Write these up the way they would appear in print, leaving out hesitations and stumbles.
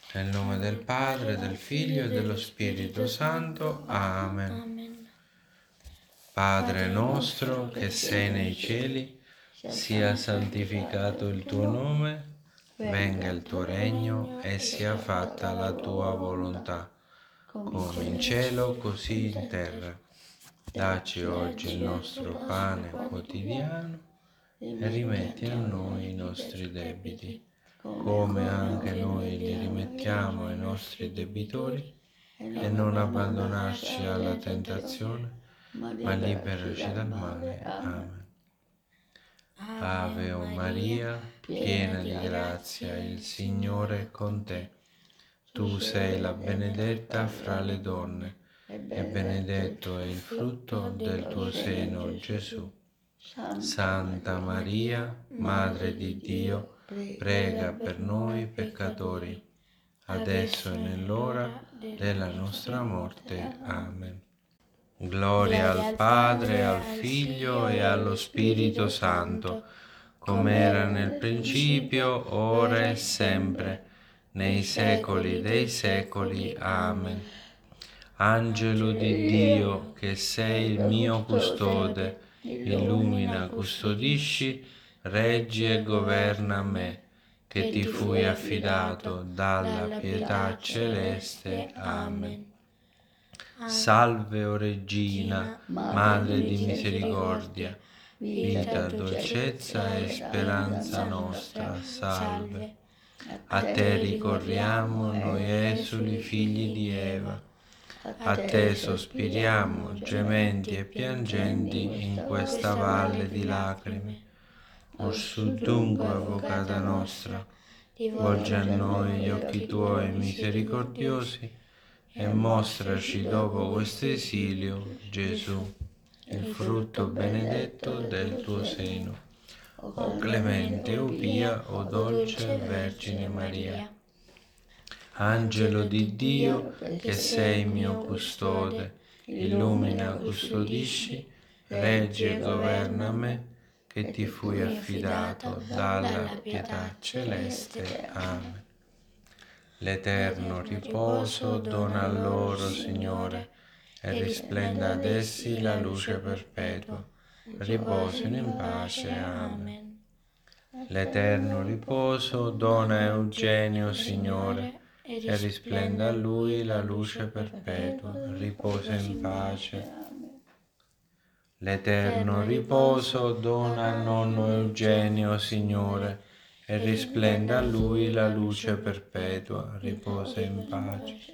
Nel nome del Padre, del Figlio e dello Spirito Santo. Amen. Padre nostro che sei nei cieli, sia santificato il tuo nome, venga il tuo regno e sia fatta la tua volontà, come in cielo così in terra. Dacci oggi il nostro pane quotidiano e rimetti a noi i nostri debiti, come anche noi li rimettiamo ai nostri debitori, e non abbandonarci alla tentazione, ma liberaci dal male. Amen. Ave o Maria, piena di grazia, il Signore è con te. Tu sei la benedetta fra le donne, e benedetto è il frutto del tuo seno, Gesù. Santa Maria, Madre di Dio, prega per noi peccatori, adesso e nell'ora della nostra morte. Amen. Gloria al Padre, al Figlio e allo Spirito Santo, come era nel principio, ora e sempre, nei secoli dei secoli. Amen. Angelo di Dio, che sei il mio custode, illumina, custodisci, reggi e governa me, che ti fui affidato dalla pietà celeste. Amen. Salve, o Regina, Madre di misericordia, vita, dolcezza e speranza nostra, salve. A te ricorriamo, noi esuli figli di Eva. A te sospiriamo, gementi e piangenti, in questa valle di lacrime. Orsù dunque, avvocata nostra, volgi a noi gli occhi tuoi misericordiosi e mostraci dopo questo esilio, Gesù, il frutto benedetto del tuo seno. O clemente, o pia, o dolce Vergine Maria. Angelo di Dio, che sei mio custode, illumina, custodisci, reggi e governa me, che ti fui affidato dalla pietà celeste. Amen. L'eterno riposo dona a loro, Signore, e risplenda ad essi la luce perpetua. Riposino in pace. Amen. L'eterno riposo dona a Eugenio, Signore, e risplenda a lui la luce perpetua. Riposa in pace. L'eterno riposo dona a nonno Eugenio, Signore, e risplenda a lui la luce perpetua. Riposa in pace.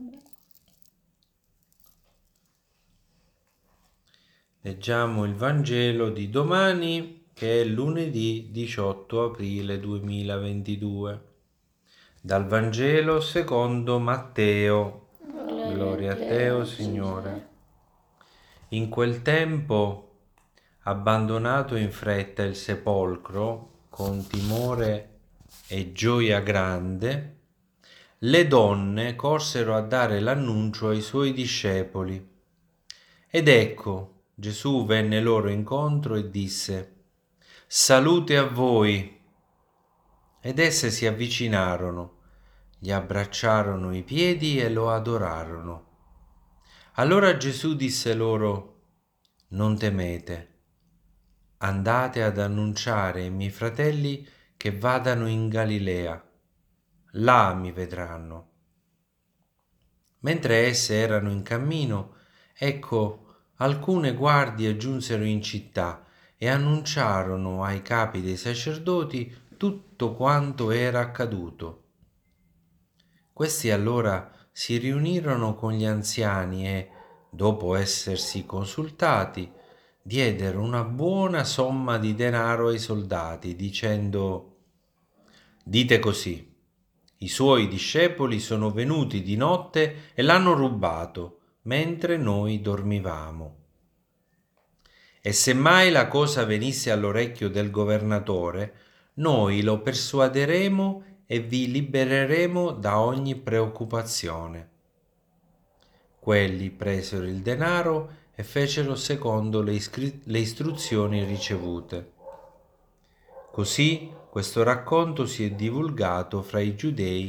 Leggiamo il Vangelo di domani, che è lunedì 18 aprile 2022. Dal Vangelo secondo Matteo. Gloria a te, o Signore. In quel tempo, abbandonato in fretta il sepolcro, con timore e gioia grande, le donne corsero a dare l'annuncio ai suoi discepoli. Ed ecco, Gesù venne loro incontro e disse: «Salute a voi!» Ed esse si avvicinarono, gli abbracciarono i piedi e lo adorarono. Allora Gesù disse loro: «Non temete, andate ad annunciare ai miei fratelli che vadano in Galilea, là mi vedranno». Mentre esse erano in cammino, ecco, alcune guardie giunsero in città e annunciarono ai capi dei sacerdoti tutto quanto era accaduto. Questi allora si riunirono con gli anziani e, dopo essersi consultati, diedero una buona somma di denaro ai soldati, dicendo: «Dite così: i suoi discepoli sono venuti di notte e l'hanno rubato, mentre noi dormivamo». E se mai la cosa venisse all'orecchio del governatore, noi lo persuaderemo e vi libereremo da ogni preoccupazione. Quelli presero il denaro e fecero secondo le istruzioni ricevute. Così questo racconto si è divulgato fra i giudei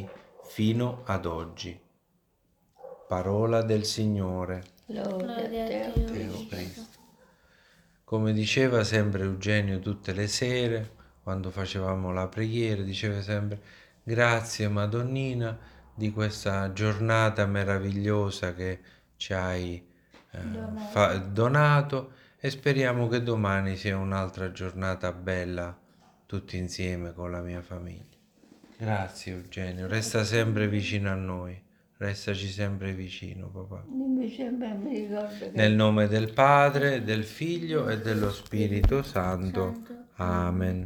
fino ad oggi. Parola del Signore. Gloria a Dio. Dio Cristo. Come diceva sempre Eugenio tutte le sere, quando facevamo la preghiera, diceva sempre: grazie Madonnina di questa giornata meravigliosa che ci hai donato, e speriamo che domani sia un'altra giornata bella tutti insieme con la mia famiglia. Grazie Eugenio, resta sempre vicino a noi, restaci sempre vicino, papà. Mi ricordo che Nel nome del Padre, del Figlio e dello Spirito Santo. Amen.